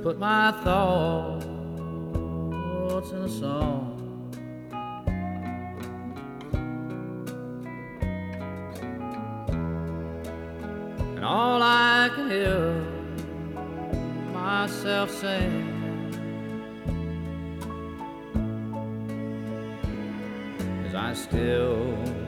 put my thoughts in a song. And all I can hear myself saying is I still